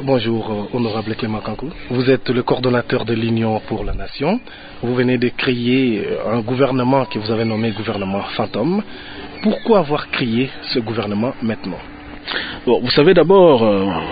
Bonjour, honorable Clément Kankou. Vous êtes le coordonnateur de l'Union pour la Nation. Vous venez de créer un gouvernement que vous avez nommé gouvernement fantôme. Pourquoi avoir créé ce gouvernement maintenant? Bon, vous savez d'abord,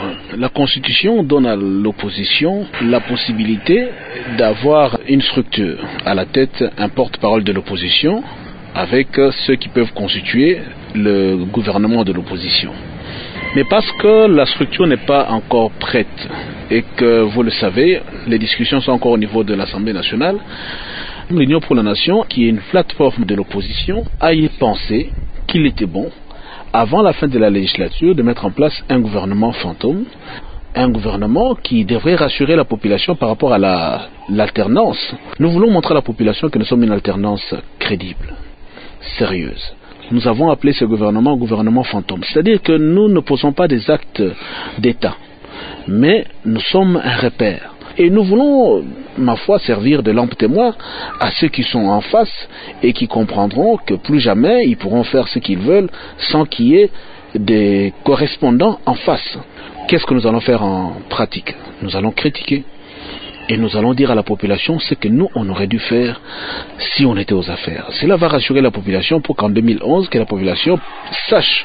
la Constitution donne à l'opposition la possibilité d'avoir une structure. À la tête, un porte-parole de l'opposition avec ceux qui peuvent constituer le gouvernement de l'opposition. Mais parce que la structure n'est pas encore prête et que, vous le savez, les discussions sont encore au niveau de l'Assemblée nationale, l'Union pour la Nation, qui est une plateforme de l'opposition, a y pensé qu'il était bon, avant la fin de la législature, de mettre en place un gouvernement fantôme, un gouvernement qui devrait rassurer la population par rapport à l'alternance. Nous voulons montrer à la population que nous sommes une alternance crédible, sérieuse. Nous avons appelé ce gouvernement fantôme. C'est-à-dire que nous ne posons pas des actes d'État, mais nous sommes un repère. Et nous voulons, ma foi, servir de lampe témoin à ceux qui sont en face et qui comprendront que plus jamais ils pourront faire ce qu'ils veulent sans qu'il y ait des correspondants en face. Qu'est-ce que nous allons faire en pratique? Nous allons critiquer. Et nous allons dire à la population ce que nous, on aurait dû faire si on était aux affaires. Cela va rassurer la population pour qu'en 2011, que la population sache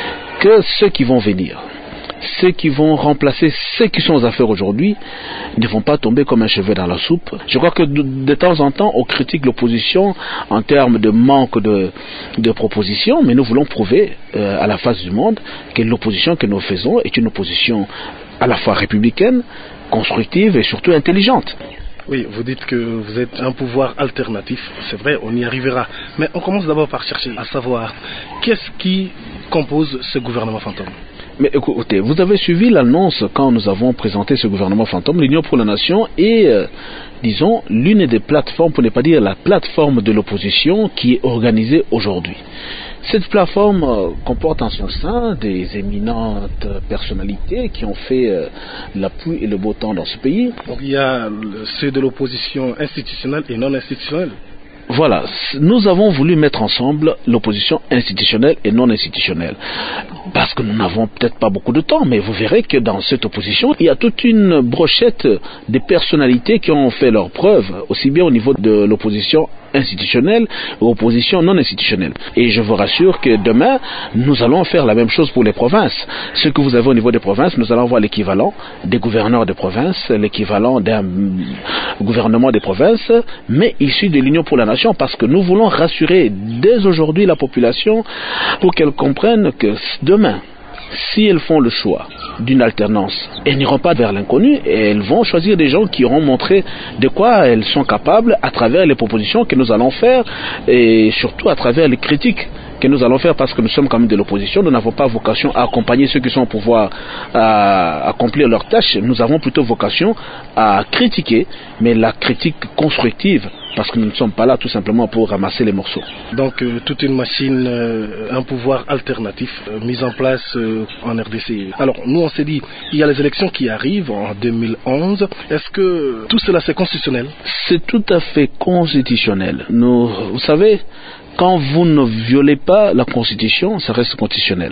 que ceux qui vont venir, ceux qui vont remplacer ceux qui sont aux affaires aujourd'hui, ne vont pas tomber comme un cheveu dans la soupe. Je crois que de temps en temps, on critique l'opposition en termes de manque de propositions, mais nous voulons prouver à la face du monde que l'opposition que nous faisons est une opposition à la fois républicaine, constructive et surtout intelligente. Oui, vous dites que vous êtes un pouvoir alternatif, c'est vrai, on y arrivera. Mais on commence d'abord par chercher à savoir qu'est-ce qui compose ce gouvernement fantôme. Mais écoutez, vous avez suivi l'annonce quand nous avons présenté ce gouvernement fantôme. L'Union pour la Nation est, disons, l'une des plateformes, pour ne pas dire la plateforme de l'opposition qui est organisée aujourd'hui. Cette plateforme comporte en son sein des éminentes personnalités qui ont fait la pluie et le beau temps dans ce pays. Donc il y a ceux de l'opposition institutionnelle et non institutionnelle. Voilà, nous avons voulu mettre ensemble l'opposition institutionnelle et non institutionnelle. Parce que nous n'avons peut-être pas beaucoup de temps, mais vous verrez que dans cette opposition, il y a toute une brochette de personnalités qui ont fait leurs preuves, aussi bien au niveau de l'opposition institutionnelle ou opposition non institutionnelle. Et je vous rassure que demain, nous allons faire la même chose pour les provinces. Ce que vous avez au niveau des provinces, nous allons voir l'équivalent des gouverneurs de province, l'équivalent d'un gouvernement des provinces, mais issu de l'Union pour la Nation, parce que nous voulons rassurer dès aujourd'hui la population pour qu'elle comprenne que demain, si elles font le choix d'une alternance, elles n'iront pas vers l'inconnu et elles vont choisir des gens qui auront montré de quoi elles sont capables à travers les propositions que nous allons faire et surtout à travers les critiques que nous allons faire, parce que nous sommes quand même de l'opposition. Nous n'avons pas vocation à accompagner ceux qui sont au pouvoir à accomplir leurs tâches. Nous avons plutôt vocation à critiquer, mais la critique constructive, parce que nous ne sommes pas là tout simplement pour ramasser les morceaux. Donc toute une machine, un pouvoir alternatif mis en place en RDC. Alors nous on s'est dit, il y a les élections qui arrivent en 2011. Est-ce que tout cela c'est constitutionnel? C'est tout à fait constitutionnel. Vous savez, quand vous ne violez pas la Constitution, ça reste constitutionnel.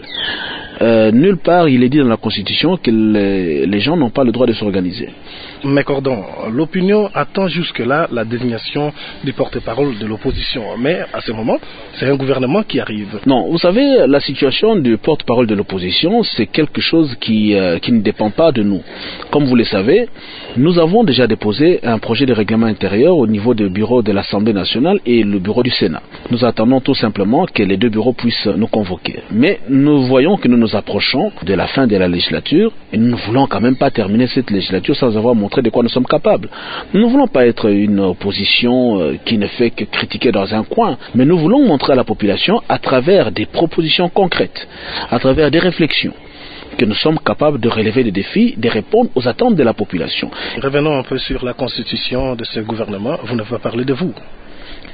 Nulle part il est dit dans la Constitution que les gens n'ont pas le droit de s'organiser. Mais cordon, l'opinion attend jusque-là la désignation du porte-parole de l'opposition. Mais à ce moment, c'est un gouvernement qui arrive. Non, vous savez, la situation du porte-parole de l'opposition, c'est quelque chose qui ne dépend pas de nous. Comme vous le savez, nous avons déjà déposé un projet de règlement intérieur au niveau du bureau de l'Assemblée nationale et le bureau du Sénat. Nous attendons tout simplement que les deux bureaux puissent nous convoquer. Mais nous voyons que nous nous approchons de la fin de la législature et nous ne voulons quand même pas terminer cette législature sans avoir montré de quoi nous sommes capables. Nous ne voulons pas être une opposition qui ne fait que critiquer dans un coin, mais nous voulons montrer à la population à travers des propositions concrètes, à travers des réflexions, que nous sommes capables de relever des défis, de répondre aux attentes de la population. Revenons un peu sur la constitution de ce gouvernement. Vous n'avez pas parlé de vous.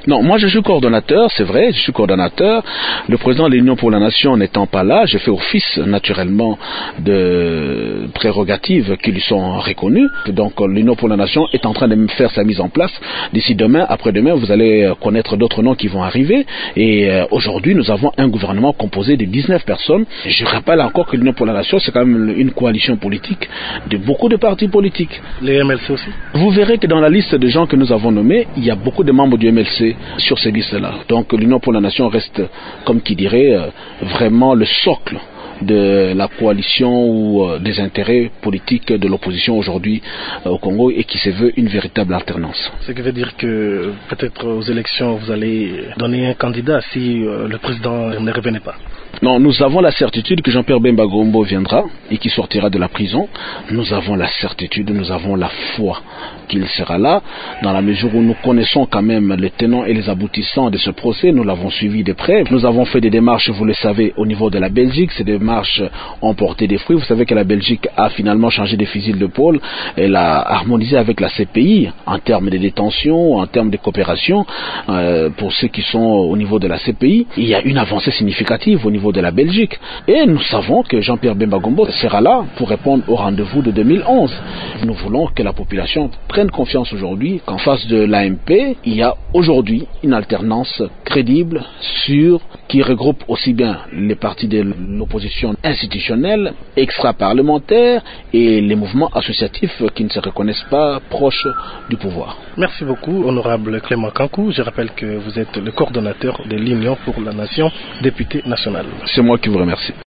Non, moi je suis coordonnateur, c'est vrai, je suis coordonnateur. Le président de l'Union pour la Nation n'étant pas là, je fais office naturellement de prérogatives qui lui sont reconnues. Donc l'Union pour la Nation est en train de faire sa mise en place. D'ici demain, après-demain, vous allez connaître d'autres noms qui vont arriver. Et aujourd'hui, nous avons un gouvernement composé de 19 personnes. Je rappelle encore que l'Union pour la Nation, c'est quand même une coalition politique de beaucoup de partis politiques. Les MLC aussi? Vous verrez que dans la liste de gens que nous avons nommés, il y a beaucoup de membres du MLC sur ces listes-là. Donc l'Union pour la Nation reste, comme qui dirait, vraiment le socle de la coalition ou des intérêts politiques de l'opposition aujourd'hui au Congo et qui se veut une véritable alternance. Ce qui veut dire que peut-être aux élections vous allez donner un candidat si le président ne revenait pas. Non, nous avons la certitude que Jean-Pierre Bemba Gombo viendra et qu'il sortira de la prison. Nous avons la certitude, nous avons la foi qu'il sera là, dans la mesure où nous connaissons quand même les tenants et les aboutissants de ce procès. Nous l'avons suivi de près. Nous avons fait des démarches, vous le savez, au niveau de la Belgique. Ces démarches ont porté des fruits. Vous savez que la Belgique a finalement changé de fusil d'épaule. Elle a harmonisé avec la CPI en termes de détention, en termes de coopération. Pour ceux qui sont au niveau de la CPI, il y a une avancée significative au niveau de la Belgique. Et nous savons que Jean-Pierre Bemba Gombo sera là pour répondre au rendez-vous de 2011. Nous voulons que la population prenne confiance aujourd'hui qu'en face de l'AMP, il y a aujourd'hui une alternance crédible, sûre, qui regroupe aussi bien les partis de l'opposition institutionnelle, extra-parlementaire et les mouvements associatifs qui ne se reconnaissent pas proches du pouvoir. Merci beaucoup, honorable Clément Kankou. Je rappelle que vous êtes le coordonnateur de l'Union pour la Nation, député national. C'est moi qui vous remercie.